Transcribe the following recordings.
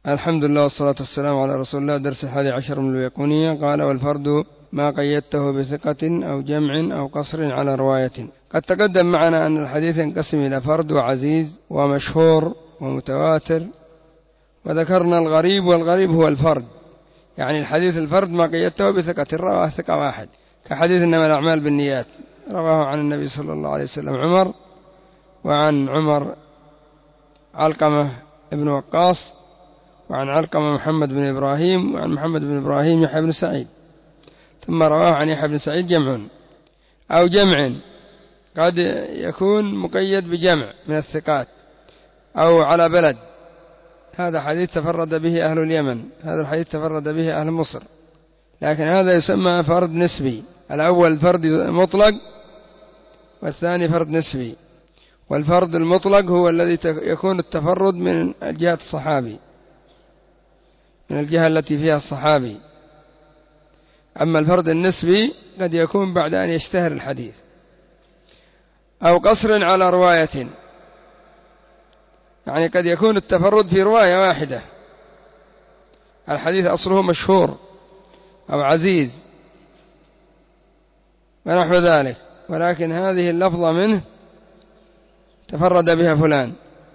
الحمد لله والصلاة والسلام على رسول الله. درس 11 من البيقونية. قال: والفرد ما قيدته بثقة أو جمع أو قصر على رواية. قد تقدم معنا أن الحديث ينقسم إلى فرد وعزيز ومشهور ومتواتر، وذكرنا الغريب، والغريب هو الفرد، يعني الحديث الفرد ما قيدته بثقة، رواه ثقة واحد، كحديث إنما الأعمال بالنيات، رواه عن النبي صلى الله عليه وسلم عمر، وعن عمر علقمة ابن وقاص، وعن علقمة محمد بن إبراهيم، وعن محمد بن إبراهيم يحيى بن سعيد. ثم رواه عن يحيى بن سعيد جمع أو جمع، قد يكون مقيد بجمع من الثقات أو على بلد. هذا حديث تفرد به أهل اليمن، هذا الحديث تفرد به أهل مصر، لكن هذا يسمى فرد نسبي. الأول فرد مطلق، والثاني فرد نسبي. والفرد المطلق هو الذي يكون التفرد من جهة الصحابي، من الجهة التي فيها الصحابي. أما الفرد النسبي قد يكون بعد أن يشتهر الحديث. أو قصر على رواية، يعني قد يكون التفرد في رواية واحدة، الحديث أصله مشهور أو عزيز ونحو ذلك، ولكن هذه اللفظة منه تفرد بها فلان.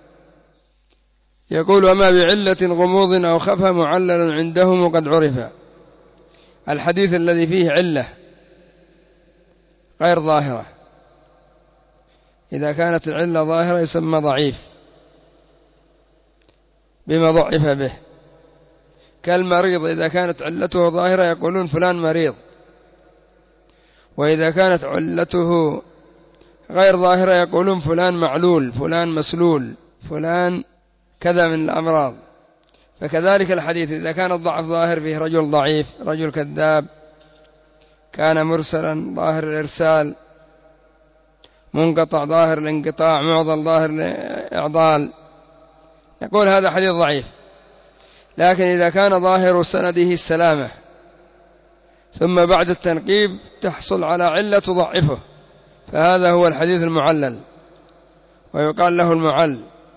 يقول: وما بعلة غموض أو خفى معلل عندهم قد عرف. الحديث الذي فيه علة غير ظاهرة، إذا كانت العلة ظاهرة يسمى ضعيف بما ضعف به. كالمريض، إذا كانت علته ظاهرة يقولون فلان مريض، وإذا كانت علته غير ظاهرة يقولون فلان معلول، فلان مسلول، فلان كذا من الأمراض. فكذلك الحديث إذا كان الضعف ظاهر فيه رجل ضعيف، رجل كذاب، كان مرسلا ظاهر الإرسال، منقطع ظاهر الانقطاع، معضل ظاهر الإعضال، يقول هذا حديث ضعيف. لكن إذا كان ظاهر سنده السلامة، ثم بعد التنقيب تحصل على علة تضعفه، فهذا هو الحديث المعلل، ويقال له المعل.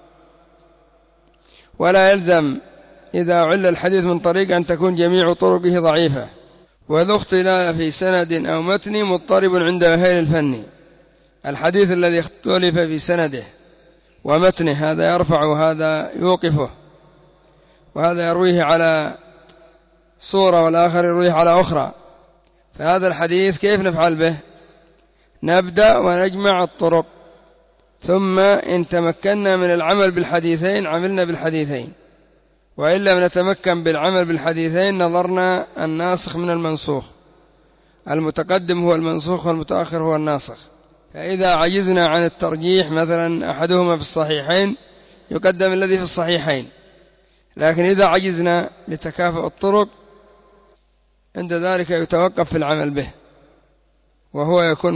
ولا يلزم إذا عل الحديث من طريق أن تكون جميع طرقه ضعيفة. وذو اختلاف في سند أو متن مضطرب عند أهل الفن. الحديث الذي اختلف في سنده ومتنه، هذا يرفع وهذا يوقفه، وهذا يرويه على صورة والآخر يرويه على أخرى، فهذا الحديث كيف نفعل به؟ نبدأ ونجمع الطرق، ثم إن تمكنا من العمل بالحديثين عملنا بالحديثين، وإن لم نتمكن بالعمل بالحديثين نظرنا الناسخ من المنسوخ، المتقدم هو المنسوخ والمتأخر هو الناسخ. فإذا عجزنا عن الترجيح، مثلا أحدهما في الصحيحين، يقدم الذي في الصحيحين، لكن إذا عجزنا لتكافؤ الطرق عند ذلك يتوقف في العمل به، وهو يكون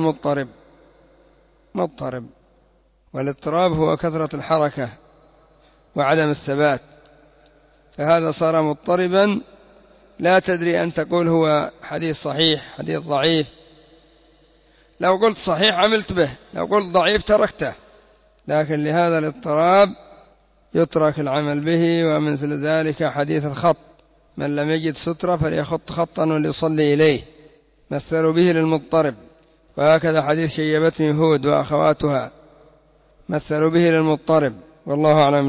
مضطرب. والاضطراب هو كثرة الحركة وعدم الثبات، فهذا صار مضطربا، لا تدري أن تقول هو حديث صحيح حديث ضعيف. لو قلت صحيح عملت به، لو قلت ضعيف تركته، لكن لهذا الاضطراب يترك العمل به. ومثل ذلك حديث الخط: من لم يجد سترة فليخط خطا وليصلي إليه، مثلوا به للمضطرب. وهكذا حديث شيبتني هود وأخواتها، مثلوا به للمضطرب. والله أعلم.